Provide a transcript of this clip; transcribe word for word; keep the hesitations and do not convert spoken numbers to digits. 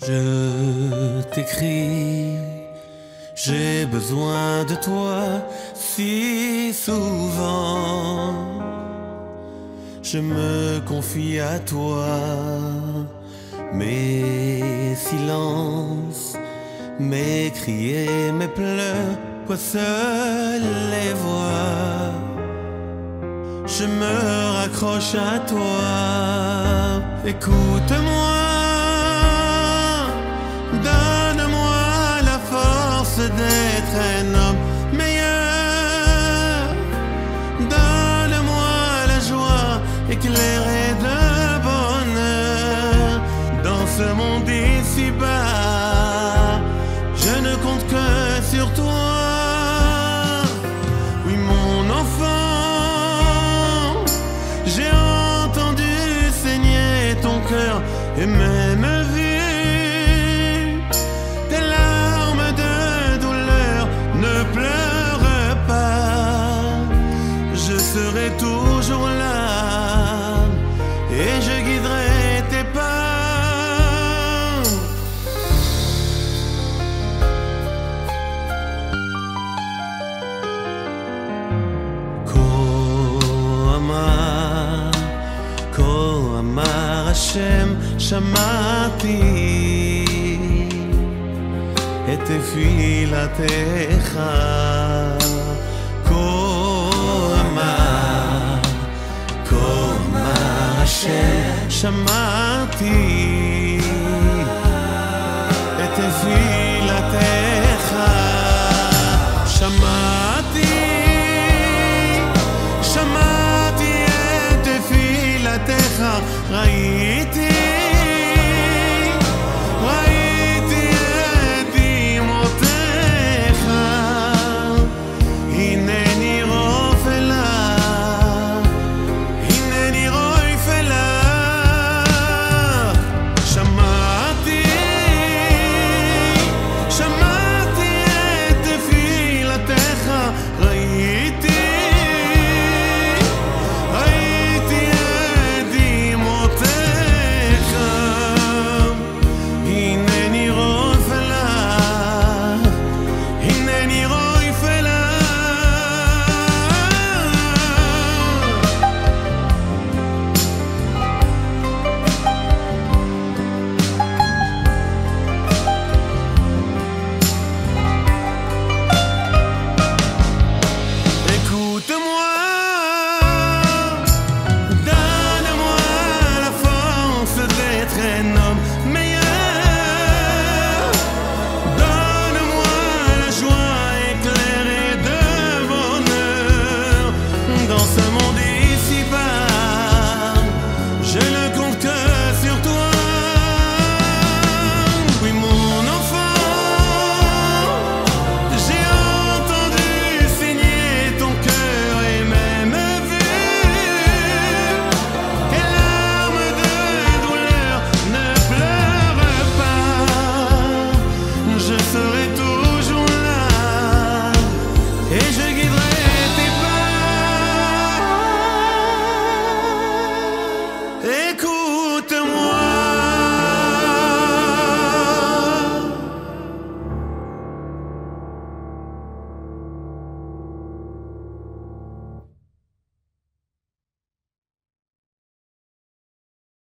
Je t'écris, j'ai besoin de toi si souvent. Je me confie à toi, mes silences, mes cris et mes pleurs, quoi seuls les voix. Je me raccroche à toi, écoute-moi, donne-moi la force d'être un homme meilleur. Donne-moi la joie éclairée de bonheur. Dans ce monde ici-bas, je ne compte que sur toi. Oui, mon enfant, j'ai entendu saigner ton cœur et même vu tes larmes de douleur. Ne pleure pas, je serai toujours là et je guiderai tes pas. Hashem שמעתי את תפילתך, כה אמר, כה אמר השם, שמעתי את תפילתך, שמעתי, שמעתי את תפילתך, ראיתי